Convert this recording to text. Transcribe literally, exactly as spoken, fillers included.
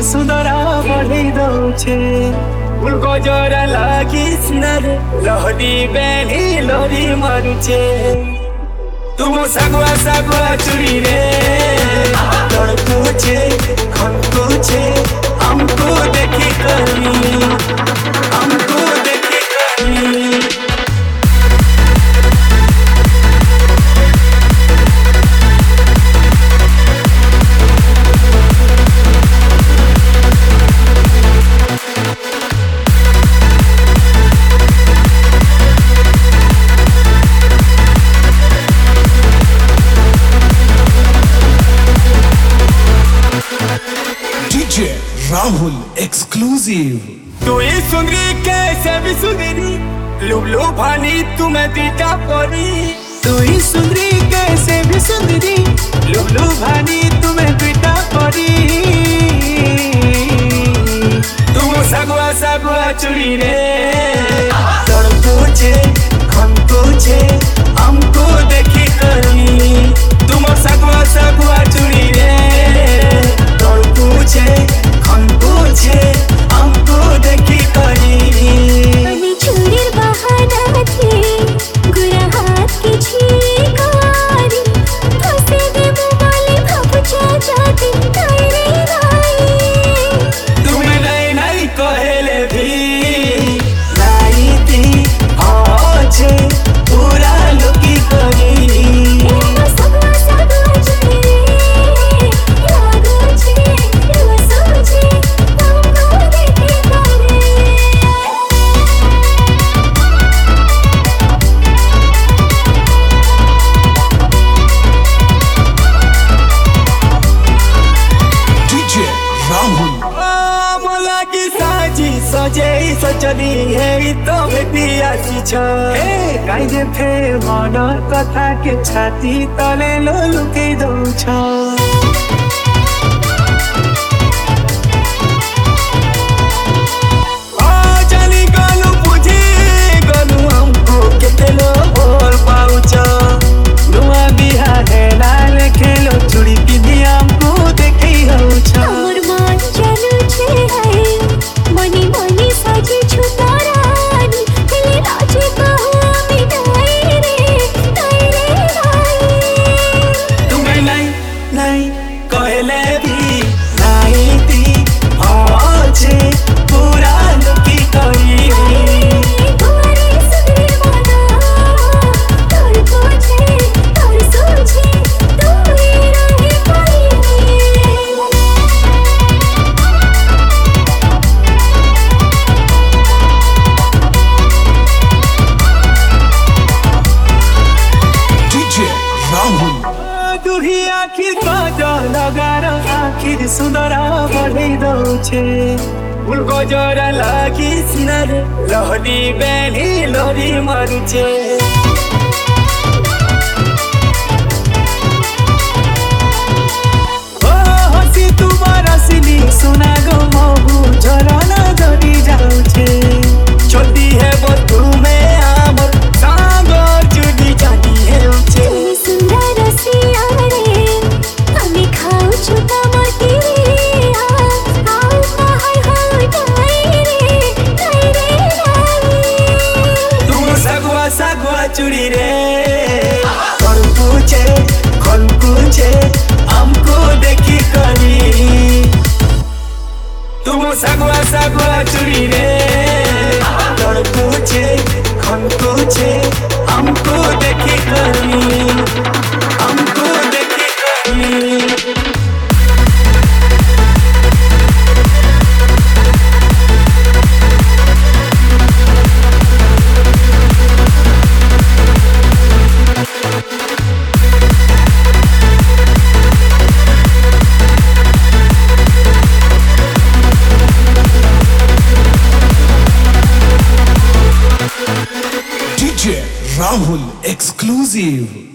ସୁନ୍ଦର ବଢେଇ ଦଉଛେ ଫୁଲको ଜରା ଲାଗି ସିନାରେ ଲହରୀ ବେଲି ଲହରୀ ମାରୁଛେ ତୁମ ଶାଗୁଆ ଶାଗୁଆ ଚୁଡ଼ିରେ ତड़कुछे खनकुछे हमको देखी करी हमको देखी करी राहुल एक्सक्लूसिव। तू ही सुंदरी कैसे भी सुंदरी लुबलु भानी तुम्हें दीटा परी तू ही सुंदरी कैसे भी सुंदरी लुबलु भानी तुम्हें दीटा परी तुम सगुआ सगुआ चुड़ी रे तड़कुछे खनकुछे हमको देखी करी तुम सगुआ सगुआ चुड़ी रे तड़कुछे खनकुछे हमको देखी करी আমি চুরির বাহানাতে গুড়া হাত কি ঝিকারি ফসে দেবো বলে ভাবছা যাতে তাই রে নাই तुम्हें नहीं नहीं कहले भी नहीं थी आछे पूरा लुकी करी এমন সগা সগা চুরি লাগছে রসুছে हमको দেখে করে डीजे राहुल मोला की साजी सजे सजनी है तो बेटी आसी छ ए काई जे फे मन कथा के छाती तले लो लुके दउ छ जानी गलु बुझी गलु हमको केतेलो बोल पाउछ नुआ बिहा हेला लेखेलो चुड़ी किनी हमको देखै हउछ আমার মন জানুছে হাই মনি মনি সাজে ছুতারানি হেলে নাচে কহো আমি নাই রে তাই রে নাই तुम्हें नहीं नहीं कहले भी नहीं थी आछे पूरा लुकी करी गोरे सुधरे मना तोर पोछे तोर सोचे तू ही रहे पाई डीजे राहुल दुही आखिर काजो लगार आखिर सुंदर बढ़ई दउछे फुलको जरा लागी सिनारे लहरी बेली लहरी मारुछे ओ हसी तुम्हारा सिली सुना गो महु झरना झरी जाउछे छोटी है वो तुम्हें आमर सागर जुड़ी जानी है उछे তুমি সুন্দর রসিয়া রে আমি খাউছু কামতি আও পাহাই হাই তাই রে তাই রে নাই तुम सगुआ सगुआ चुड़ी रे तड़कुछे खनकुछे हमको देखी करी तुम सगुआ सगुआ चुड़ी रे तड़कुछे खनकुछे हमको देखी करी हमको देखी करी डीजे राहुल एक्सक्लूसिव।